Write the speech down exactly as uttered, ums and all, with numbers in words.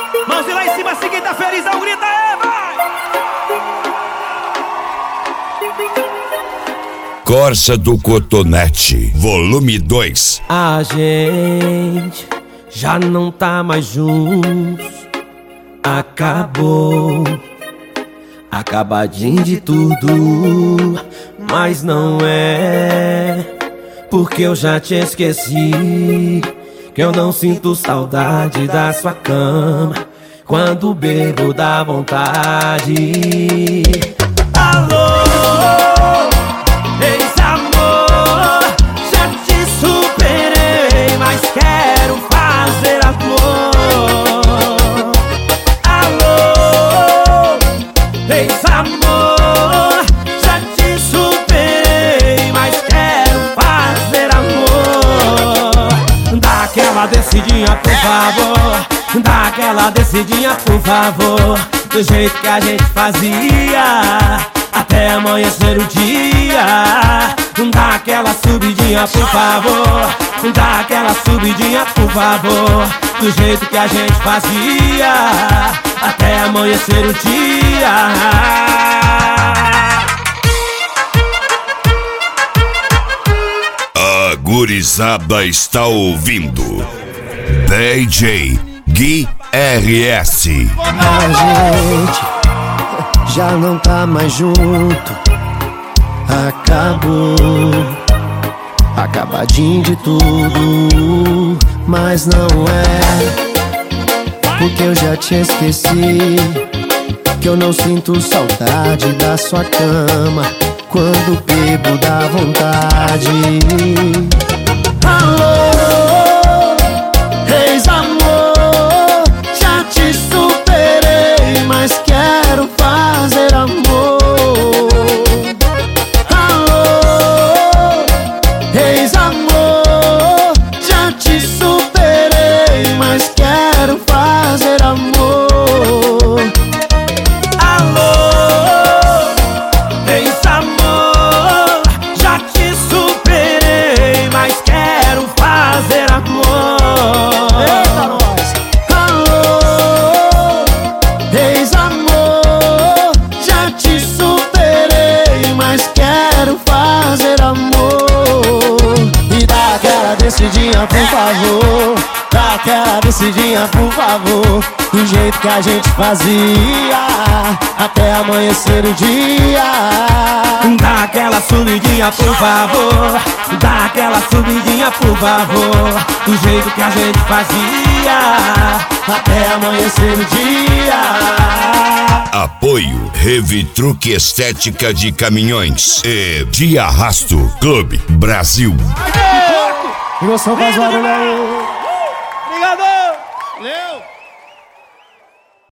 Mãozinha lá em cima, assim quem tá felizão, grita aí, vai! Corsa do Cotonete, volume dois. A gente já não tá mais juntos. Acabou, acabadinho de tudo. Mas não é porque eu já te esqueci, que eu não sinto saudade da sua cama. Quando bebo dá vontade. Alô, ex-amor, já te superei, mas quero fazer amor. Alô, ex-amor, já te superei, mas quero fazer amor. Dá aquela descidinha, por favor. Dá aquela descidinha, por favor. Do jeito que a gente fazia, até amanhecer o dia. Dá aquela subidinha, por favor. Dá aquela subidinha, por favor. Do jeito que a gente fazia, até amanhecer o dia. A gurizada está ouvindo D J Gui R S. A gente já não tá mais junto. Acabou, acabadinho de tudo. Mas não é porque eu já te esqueci, que eu não sinto saudade da sua cama. Quando bebo dá vontade. Alô, ex-amor, já te superei, mas quero fazer amor. Alô, ex-amor, já te superei, mas quero fazer amor. Alô, ex-amor, já te superei, mas quero fazer amor. Eita, nós! Alô, ex-amor, já te superei, mas quero fazer amor. E dá aquela descidinha, por favor. Dá aquela descidinha, por favor. Do jeito que a gente fazia, até amanhecer o dia. Dá aquela subidinha, por favor. Dá aquela subidinha, por favor. Do jeito que a gente fazia, Até amanhecer o dia. Apoio Revitruque Estética de Caminhões e de Arrasto Clube Brasil. Emoção faz barulho aí. Obrigado! Valeu!